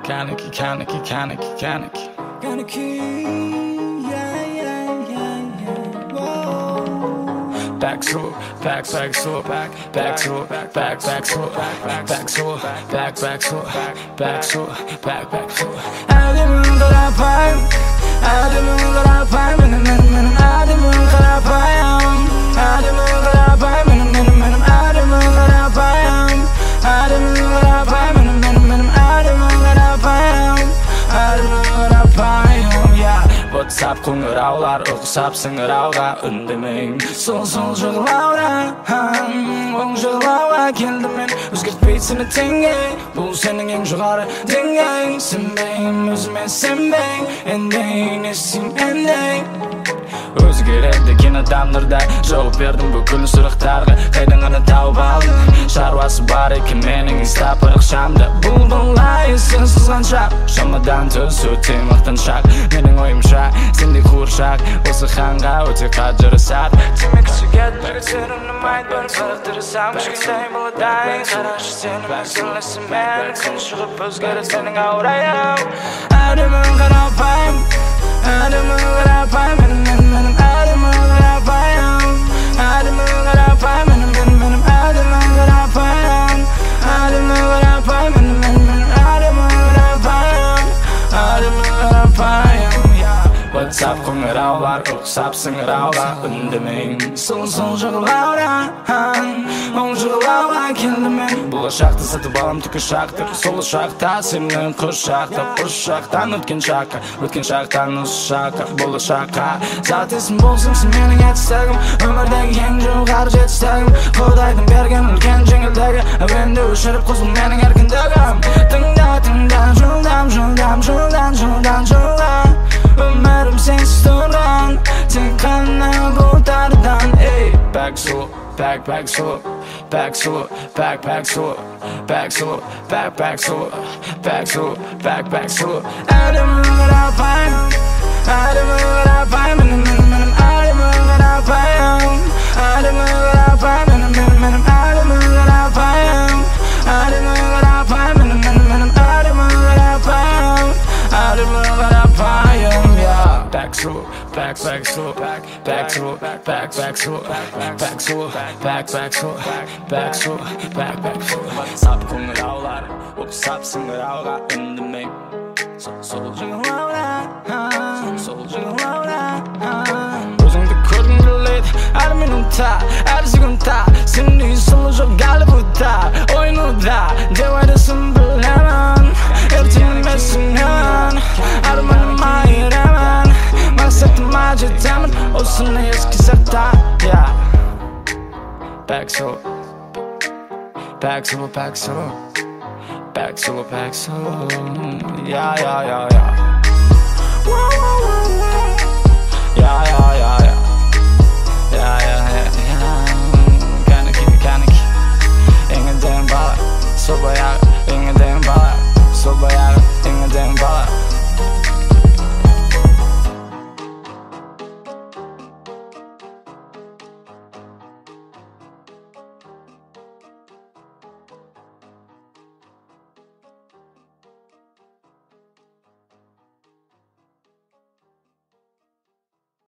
Back to it, back to it, back to it, back to it, back to it, back to it, back to it. Adımın karapayım, adımın karapayım, benim adımın karapayım, adımın karapayım, benim adımın karapayım, adımın karapayım, benim adımın karapayım, adımın karapayım, yeah. WhatsApp kongıraular, oqsap sыңырауға үндемейін. Сол жығылауға, оң жығылауға келдім мен. Өзгертпейсіні теңге, бұл сенің ең жоғары деңгейің. Сенбеймін өзіме сенбейін, ендейін естеймін ендейін. Өзгереді кен адамдарда жауап бердім бүкіл сұрақтарға. Қайдан ғана тауып алдың, шаруасы бар екен менің инста парақшамда. Бұл былай сенсіз қанша, шамадан тыс өте мақтаншақ. Менің ойымша сендей қуыршақ осы ханға өте қажырысады. Демекші кетпек сен ұнамайды бір тырысам. Кішкентай баладай қарашы сені мәселесі мен. Күн шығып өзгереді сенің аурайым. Адымын қарапайым, адымын қарапайым, менің адымын қарапайым, адымын қарапайым, менің адымын қарапайым, адымын қарапайым, менің адымын қарапайым, адымын қарапайым. WhatsApp қоңыраулар, ұқсап сыңырауға үндемейін. Сол жығылауға, оң жығылауға келдім мен. Болашақты сатып алам түкі шақты, сол шақта сенің құшақтап. Ұшақтан өткен шақтан осы шаққа, болашаққа. Зат есім болсың сен менің етістігім, өмірдегі ең жоғары жетістігім. Құдайдың берген үлкен жеңілдігі, әуенді өшіріп қосыл менің еркіндігім. Тыңда, жылдан өмірім сенсіз тұрған, тек қана бұлттардан. Back to it, back to it, back to it, back to it, back to it, back to it, back to it, back to it. Adımın karapayım, adımın karapayım, benim adımın karapayım, adımın karapayım, benim adımın karapayım, adımın karapayım, benim adımın karapayım, adımın karapayım. Back to it, back to it, back to it, back to it, back to it, back to it, back to it. WhatsApp қоңырауlar, ұқсап сыңырауға үндемейін. Сол жығылауға, өзіңді көргім келеді әр минутта, әр секундта. Сендей сұлу жоқ Голливудта, ойнуда деп айтасың білемін. Ертеңмесің мен, арманым айырамын. Мақсатыма жетемін, осыны еске сақта. Back to it, back to it, back to it, back to it, back to it. Yeah.